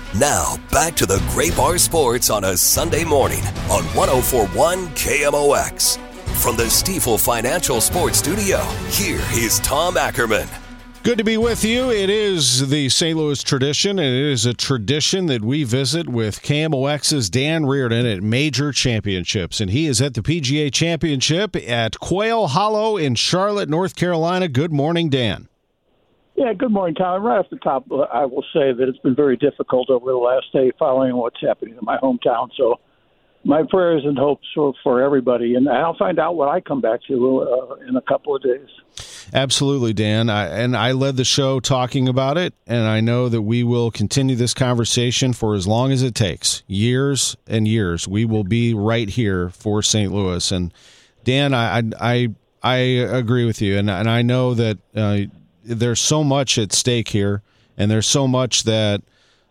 Now, back to the Gray Bar Sports on a Sunday morning on 104.1 KMOX. From the Stifel Financial Sports Studio, here is Tom Ackerman. Good to be with you. It is the St. Louis tradition, and it is a tradition that we visit with KMOX's Dan Reardon at Major Championships, and he is at the PGA Championship at Quail Hollow in Charlotte, North Carolina. Good morning, Dan. Yeah, good morning, Tom. Right off the top, I will say that it's been very difficult over the last day following what's happening in my hometown. So my prayers and hopes for everybody. And I'll find out what I come back to in a couple of days. Absolutely, Dan. I led the show talking about it, and I know that we will continue this conversation for as long as it takes. Years and years. We will be right here for St. Louis. And, Dan, I agree with you, and I know that there's so much at stake here, and there's so much that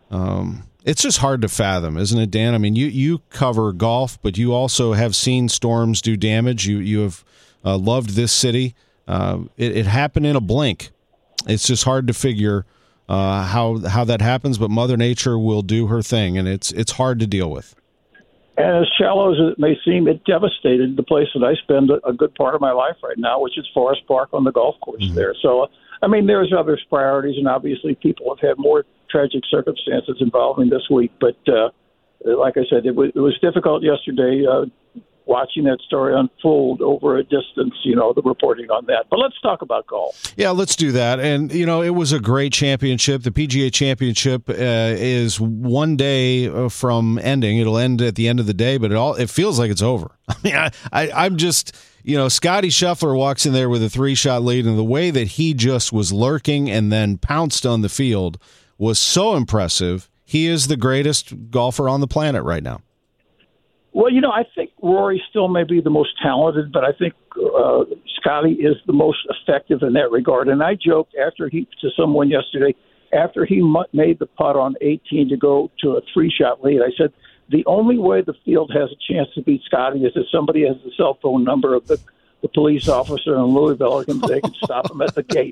it's just hard to fathom, isn't it, Dan? I mean, you cover golf, but you also have seen storms do damage. You have loved this city. It happened in a blink. It's just hard to figure how that happens, but Mother Nature will do her thing, and it's hard to deal with. And as shallow as it may seem, it devastated the place that I spend a good part of my life right now, which is Forest Park on the golf course there. So, I mean, there's other priorities, and obviously people have had more tragic circumstances involving this week. But like I said, it was difficult yesterday watching that story unfold over a distance, the reporting on that. But let's talk about golf. Yeah, let's do that. And, it was a great championship. The PGA Championship is one day from ending. It'll end at the end of the day, but it feels like it's over. I mean, I'm just... Scotty Scheffler walks in there with a 3-shot lead, and the way that he just was lurking and then pounced on the field was so impressive. He is the greatest golfer on the planet right now. Well, I think Rory still may be the most talented, but I think Scotty is the most effective in that regard. And I joked to someone yesterday, after he made the putt on 18 to go to a 3-shot lead, I said, the only way the field has a chance to beat Scotty is if somebody has the cell phone number of the police officer in Louisville, and they can stop him at the gate.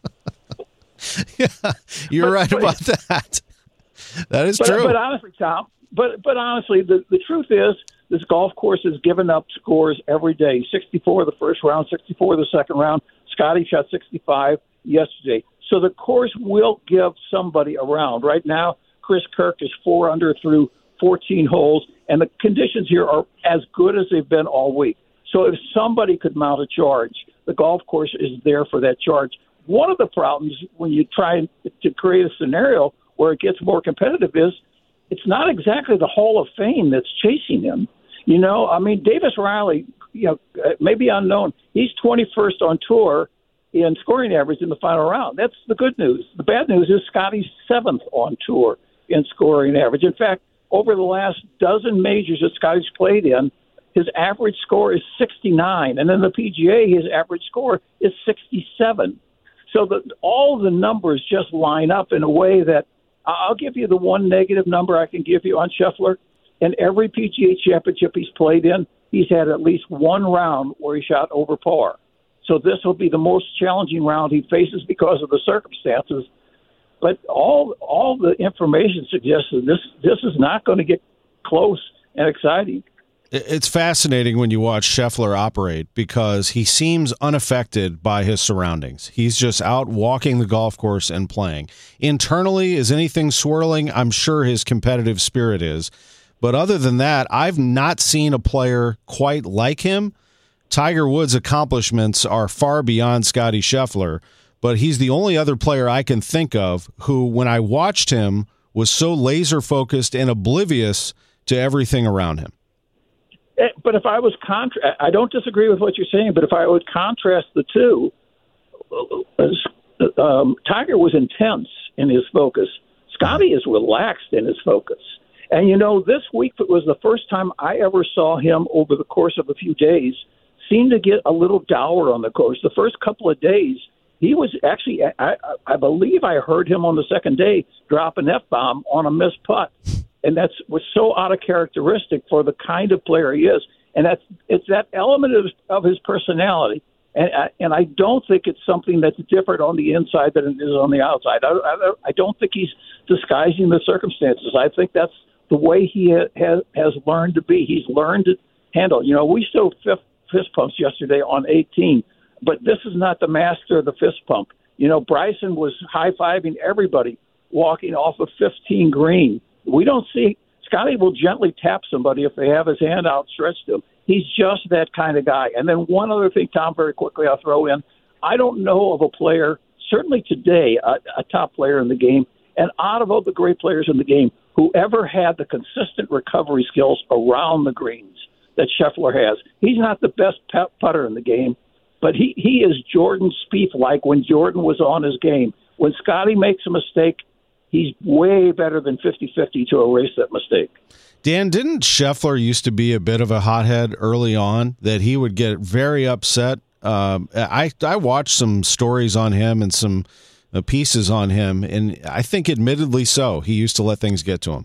Yeah, you're right about that. That is true. But honestly, Tom, but honestly, the truth is this golf course has given up scores every day. 64 the first round, 64 the second round. Scotty shot 65 yesterday. So the course will give somebody a round. Right now, Chris Kirk is 4 under through 14 holes, and the conditions here are as good as they've been all week. So if somebody could mount a charge, the golf course is there for that charge. One of the problems when you try to create a scenario where it gets more competitive is it's not exactly the Hall of Fame that's chasing him. Davis Riley, may be unknown. He's 21st on tour in scoring average in the final round. That's the good news. The bad news is Scotty's 7th on tour in scoring average. In fact, over the last dozen majors that Scotty's played in, his average score is 69. And in the PGA, his average score is 67. So all the numbers just line up in a way that I'll give you the one negative number I can give you on Scheffler. In every PGA championship he's played in, he's had at least one round where he shot over par. So this will be the most challenging round he faces because of the circumstances. But all the information suggests that this is not going to get close and exciting. It's fascinating when you watch Scheffler operate because he seems unaffected by his surroundings. He's just out walking the golf course and playing. Internally, is anything swirling? I'm sure his competitive spirit is. But other than that, I've not seen a player quite like him. Tiger Woods' accomplishments are far beyond Scotty Scheffler. But he's the only other player I can think of who, when I watched him, was so laser-focused and oblivious to everything around him. But if I was I don't disagree with what you're saying, but if I would contrast the two, Tiger was intense in his focus. Scotty is relaxed in his focus. And, this week it was the first time I ever saw him over the course of a few days seem to get a little dour on the course. The first couple of days, he was actually, I believe I heard him on the second day drop an F-bomb on a missed putt. And was so out of characteristic for the kind of player he is. And it's that element of his personality. And I don't think it's something that's different on the inside than it is on the outside. I don't think he's disguising the circumstances. I think that's the way he has learned to be. He's learned to handle. We showed fist pumps yesterday on 18, but this is not the master of the fist pump. Bryson was high-fiving everybody walking off of 15 green. We don't see Scotty will gently tap somebody if they have his hand outstretched to him. He's just that kind of guy. And then one other thing, Tom, very quickly I'll throw in. I don't know of a player, certainly today, a top player in the game, and out of all the great players in the game, who ever had the consistent recovery skills around the greens that Scheffler has. He's not the best putter in the game, but he is Jordan Spieth-like when Jordan was on his game. When Scotty makes a mistake, he's way better than 50-50 to erase that mistake. Dan, didn't Scheffler used to be a bit of a hothead early on, that he would get very upset? I watched some stories on him and some pieces on him, and I think admittedly so. He used to let things get to him.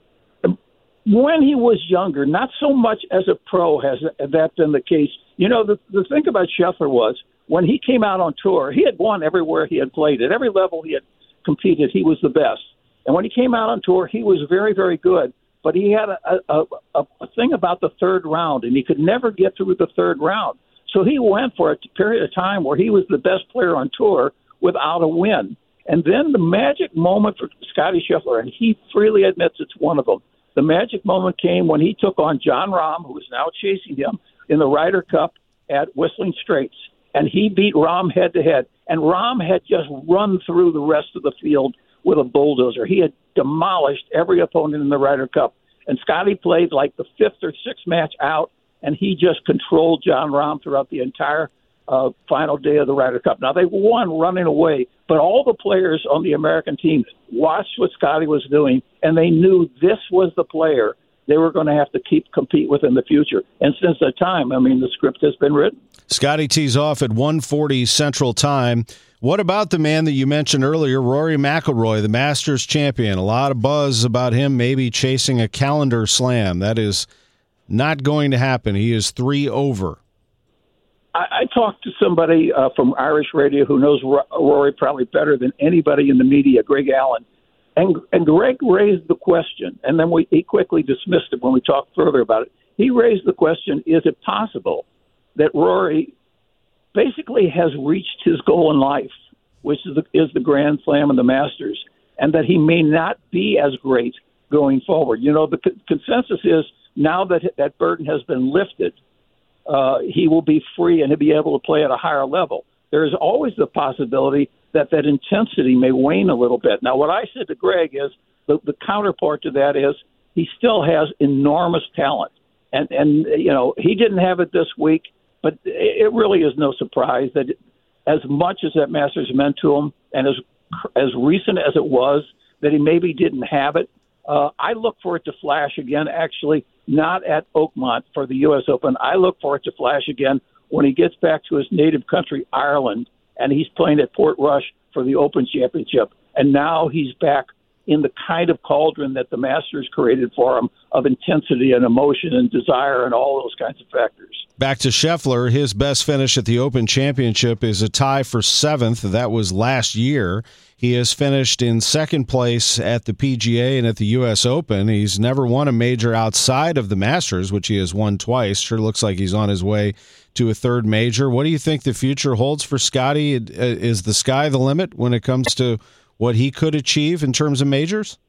When he was younger, not so much as a pro has that been the case. The thing about Scheffler was when he came out on tour, he had won everywhere he had played. At every level he had competed, he was the best. And when he came out on tour, he was very, very good. But he had a thing about the third round, and he could never get through the third round. So he went for a period of time where he was the best player on tour without a win. And then the magic moment for Scotty Scheffler, and he freely admits it's one of them, the magic moment came when he took on Jon Rahm, who is now chasing him, in the Ryder Cup at Whistling Straits. And he beat Rahm head-to-head. And Rahm had just run through the rest of the field with a bulldozer. He had demolished every opponent in the Ryder Cup. And Scotty played like the fifth or sixth match out, and he just controlled Jon Rahm throughout the entire final day of the Ryder Cup. Now, they won running away, but all the players on the American team watched what Scotty was doing, and they knew this was the player they were going to have to compete with in the future. And since that time, the script has been written. Scotty tees off at 1:40 Central Time. What about the man that you mentioned earlier, Rory McIlroy, the Masters champion? A lot of buzz about him maybe chasing a calendar slam. That is not going to happen. He is 3 over. I talked to somebody from Irish radio who knows Rory probably better than anybody in the media, Greg Allen. And Greg raised the question, and then he quickly dismissed it when we talked further about it. He raised the question, is it possible that Rory basically has reached his goal in life, which is the Grand Slam and the Masters, and that he may not be as great going forward? The consensus is now that that burden has been lifted, he will be free and he'll be able to play at a higher level. There is always the possibility that intensity may wane a little bit. Now, what I said to Greg is the counterpart to that is he still has enormous talent. And he didn't have it this week, but it really is no surprise that as much as that Masters meant to him and as recent as it was that he maybe didn't have it, I look for it to flash again, actually, not at Oakmont for the U.S. Open. I look for it to flash again when he gets back to his native country, Ireland, and he's playing at Portrush for the Open Championship. And now he's back in the kind of cauldron that the Masters created for him of intensity and emotion and desire and all those kinds of factors. Back to Scheffler, his best finish at the Open Championship is a tie for 7th. That was last year. He has finished in second place at the PGA and at the U.S. Open. He's never won a major outside of the Masters, which he has won twice. Sure looks like he's on his way to a third major. What do you think the future holds for Scotty? Is the sky the limit when it comes to what he could achieve in terms of majors?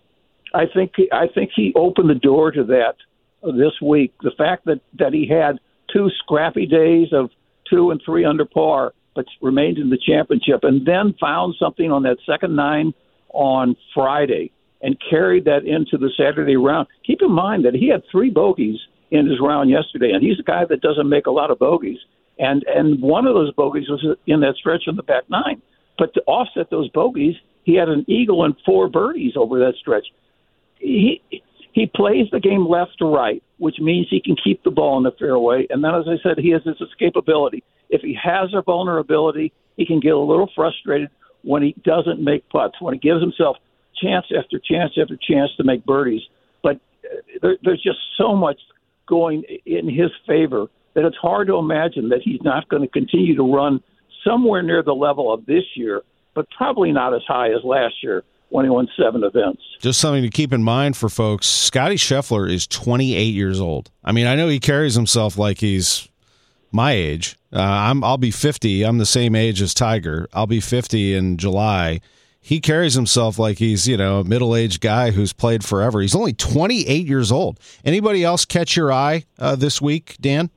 I think he opened the door to that this week. The fact that he had 2 scrappy days of 2 and 3 under par, but remained in the championship, and then found something on that second 9 on Friday and carried that into the Saturday round. Keep in mind that he had 3 bogeys in his round yesterday, and he's a guy that doesn't make a lot of bogeys. And one of those bogeys was in that stretch on the back 9. But to offset those bogeys, he had an eagle and 4 birdies over that stretch. He plays the game left to right, which means he can keep the ball in the fairway. And then, as I said, he has this escapability. If he has a vulnerability, he can get a little frustrated when he doesn't make putts, when he gives himself chance after chance after chance to make birdies. But there's just so much going in his favor that it's hard to imagine that he's not going to continue to run somewhere near the level of this year, but probably not as high as last year when he won 7 events. Just something to keep in mind for folks, Scotty Scheffler is 28 years old. I mean, I know he carries himself like he's my age. I'll be 50. I'm the same age as Tiger. I'll be 50 in July. He carries himself like he's, a middle-aged guy who's played forever. He's only 28 years old. Anybody else catch your eye this week, Dan?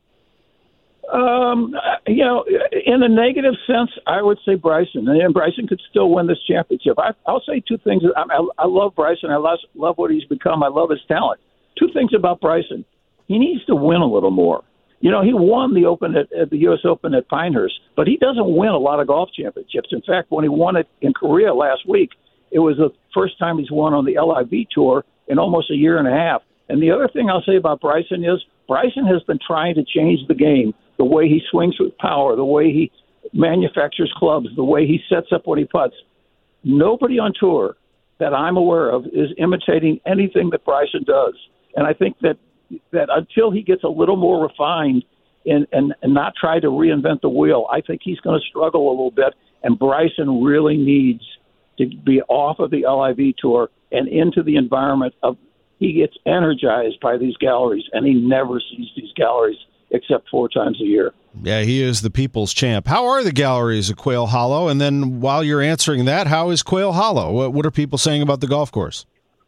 In a negative sense, I would say Bryson. And Bryson could still win this championship. I'll say 2 things. I love Bryson. I love what he's become. I love his talent. 2 things about Bryson. He needs to win a little more. He won the Open at the U.S. Open at Pinehurst, but he doesn't win a lot of golf championships. In fact, when he won it in Korea last week, it was the first time he's won on the LIV Tour in almost a year and a half. And the other thing I'll say about Bryson is Bryson has been trying to change the game, the way he swings with power, the way he manufactures clubs, the way he sets up when he putts. Nobody on tour that I'm aware of is imitating anything that Bryson does. And I think that until he gets a little more refined and not try to reinvent the wheel, I think he's going to struggle a little bit. And Bryson really needs to be off of the LIV Tour and into the environment of he gets energized by these galleries, and he never sees these galleries except 4 times a year. Yeah, he is the people's champ. How are the galleries at Quail Hollow? And then while you're answering that, how is Quail Hollow? What are people saying about the golf course?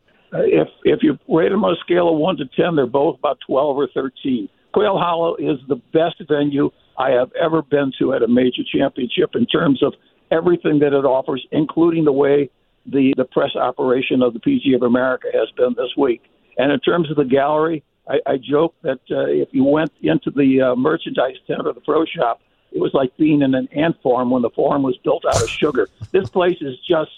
If you rate them on a scale of 1 to 10, they're both about 12 or 13. Quail Hollow is the best venue I have ever been to at a major championship in terms of everything that it offers, including the way the press operation of the PGA of America has been this week. And in terms of the gallery, I joke that if you went into the merchandise tent or the pro shop, it was like being in an ant farm when the farm was built out of sugar. This place is just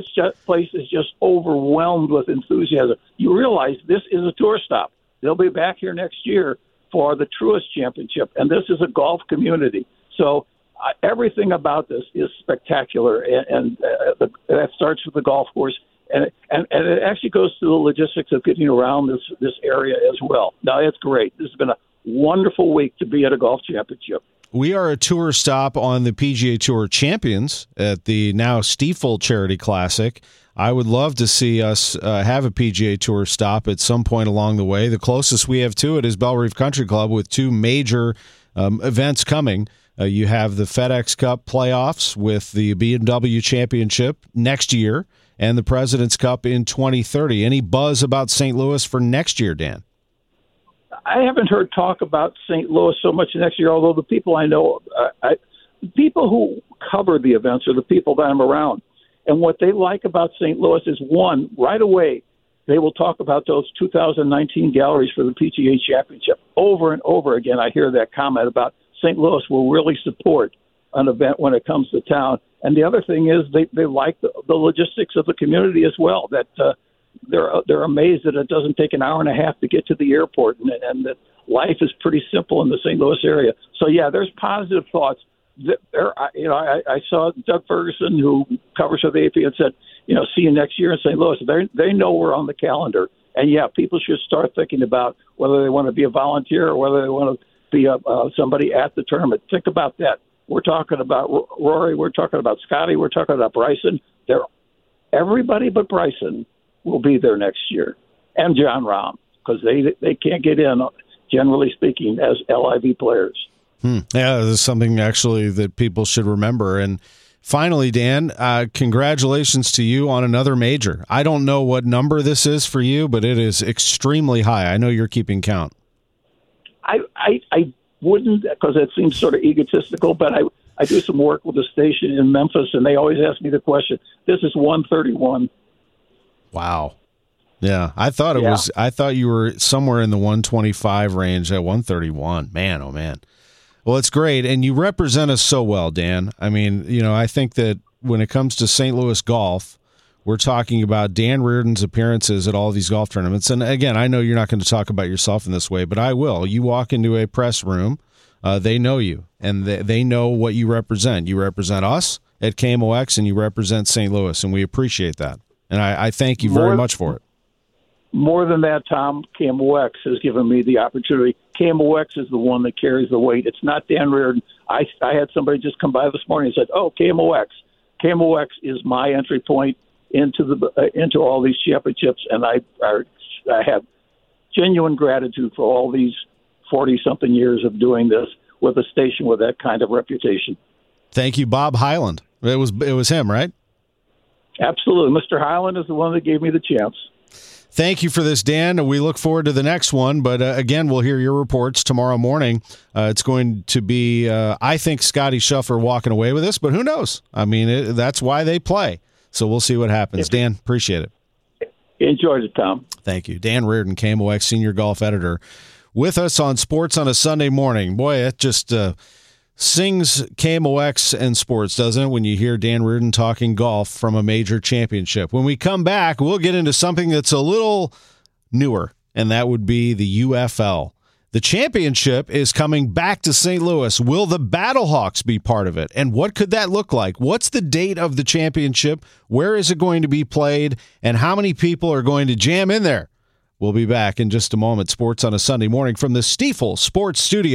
overwhelmed with enthusiasm. You realize this is a tour stop. They'll be back here next year for the Truist Championship, and this is a golf community. So everything about this is spectacular, and that starts with the golf course, and it actually goes to the logistics of getting around this area as well. Now, it's great. This has been a wonderful week to be at a golf championship. We are a tour stop on the PGA Tour Champions at the now Stifel Charity Classic. I would love to see us have a PGA Tour stop at some point along the way. The closest we have to it is Bellerive Country Club with 2 major events coming. You have the FedEx Cup playoffs with the BMW Championship next year and the President's Cup in 2030. Any buzz about St. Louis for next year, Dan? I haven't heard talk about St. Louis so much next year, although the people I know, people who cover the events are the people that I'm around. And what they like about St. Louis is, one, right away, they will talk about those 2019 galleries for the PGA Championship. Over and over again, I hear that comment about St. Louis will really support an event when it comes to town. And the other thing is they like the logistics of the community as well, that they're amazed that it doesn't take an hour and a half to get to the airport, and that life is pretty simple in the St. Louis area. So, yeah, there's positive thoughts. I saw Doug Ferguson, who covers for the AP, and said, see you next year in St. Louis. They know we're on the calendar. And, yeah, people should start thinking about whether they want to be a volunteer or whether they want to be somebody at the tournament. Think about that. We're talking about Rory. We're talking about Scotty. We're talking about Bryson. Everybody but Bryson will be there next year, and Jon Rahm, because they can't get in, generally speaking, as LIV players. Yeah, this is something actually that people should remember. And finally, Dan, congratulations to you on another major. I don't know what number this is for you, but it is extremely high. I know you're keeping count. I wouldn't, because it seems sort of egotistical, but I do some work with the station in Memphis, and they always ask me the question. This is 131. Wow. Yeah, I thought it was. I thought you were somewhere in the 125 range at 131. Man, oh man. Well, it's great, and you represent us so well, Dan. I mean, I think that when it comes to St. Louis golf, we're talking about Dan Reardon's appearances at all these golf tournaments. And again, I know you're not going to talk about yourself in this way, but I will. You walk into a press room, they know you, and they know what you represent. You represent us at KMOX, and you represent St. Louis, and we appreciate that. And I thank you very much for it. More than that, Tom, KMOX has given me the opportunity. KMOX is the one that carries the weight. It's not Dan Reardon. I had somebody just come by this morning and said, "Oh, KMOX. KMOX is my entry point into all these championships," and I have genuine gratitude for all these 40-something years of doing this with a station with that kind of reputation. Thank you, Bob Hyland. It was him, right? Absolutely. Mr. Hyland is the one that gave me the chance. Thank you for this, Dan. We look forward to the next one. But again, we'll hear your reports tomorrow morning. It's going to be, I think, Scotty Scheffler walking away with this, but who knows? I mean, that's why they play. So we'll see what happens. Dan, appreciate it. Enjoyed it, Tom. Thank you. Dan Reardon, KMOX senior golf editor, with us on Sports on a Sunday morning. Boy, it just sings KMOX and sports, doesn't it, when you hear Dan Reardon talking golf from a major championship. When we come back, we'll get into something that's a little newer, and that would be the UFL. The championship is coming back to St. Louis. Will the Battlehawks be part of it? And what could that look like? What's the date of the championship? Where is it going to be played? And how many people are going to jam in there? We'll be back in just a moment. Sports on a Sunday morning from the Stifel Sports Studio.